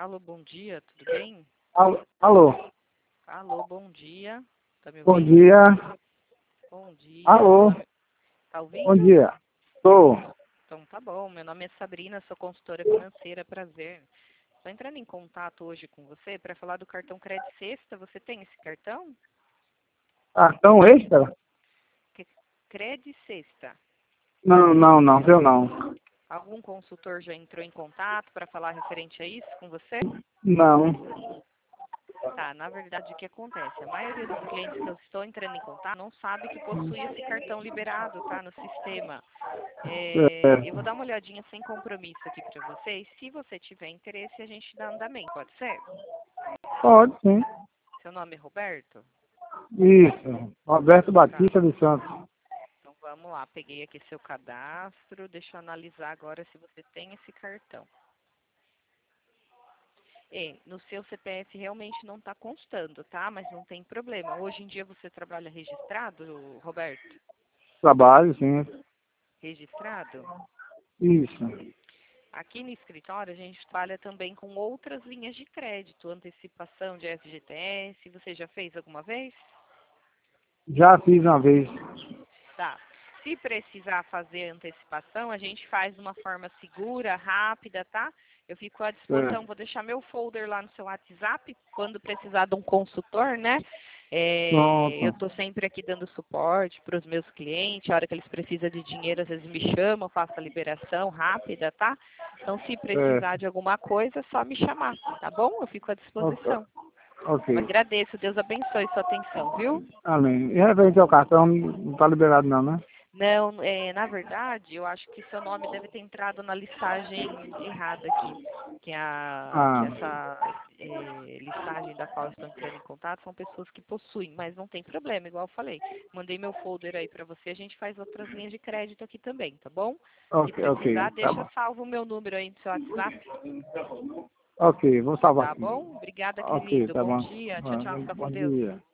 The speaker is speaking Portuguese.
Alô, bom dia, tudo bem? Alô, Alô, bom dia. Tá me bom ouvindo? dia. Bom dia. Meu Alô, nome... Tá bom ouvindo? dia. Tô. Então tá bom. Meu nome é Sabrina, sou consultora financeira, prazer. Estou entrando em contato hoje com você para falar do cartão Crédito Sexta. Você tem esse cartão? Cartão extra? Que- Crédito Sexta. Não, eu não. Algum consultor já entrou em contato para falar referente a isso com você? Não. Tá, na verdade o que acontece? A maioria dos clientes que eu estou entrando em contato não sabe que possui esse cartão liberado, tá, no sistema. Eu vou Certo. dar uma olhadinha sem compromisso aqui para você e se você tiver interesse a gente dá andamento, pode ser? Pode, sim. Seu nome é Roberto? Isso. Roberto Tá, Batista dos Santos. então vamos lá, peguei aqui seu cadastro, deixa eu analisar agora se você tem esse cartão. No seu CPF realmente não está constando, tá? Mas não tem problema. Hoje em dia você trabalha registrado, Roberto? Trabalho, sim. Registrado? Isso. Aqui no escritório a gente trabalha também com outras linhas de crédito, antecipação de FGTS. Você já fez alguma vez? Já fiz uma vez. Tá. Se precisar fazer antecipação, a gente faz de uma forma segura, rápida, tá? Eu fico à disposição, Certo. vou deixar meu folder lá no seu WhatsApp, quando precisar de um consultor, né? Eu Pronto. estou sempre aqui dando suporte para os meus clientes, a hora que eles precisam de dinheiro, às vezes me chamam, faço a liberação rápida, tá? Então, se precisar Certo. de alguma coisa, é só me chamar, tá bom? Eu fico à Ok. disposição. Ok. Eu agradeço, Deus abençoe sua atenção, viu? Amém. E referente ao cartão, não tá liberado não, né? Não, na verdade, eu acho que seu nome deve ter entrado na listagem errada aqui. Que Ah, essa listagem da qual eu estou entrando em contato são pessoas que possuem, mas não tem problema, igual eu falei. Mandei meu folder aí para você, a gente faz outras linhas de crédito aqui também, tá bom? Se ok, precisar, tá deixa bom. salvo o meu número aí no seu WhatsApp, Ok, vou salvar tá aqui. bom? Obrigada, Ok, querido. tá Bom bom. dia. Tchau, tchau. Fica com Bom Deus. dia.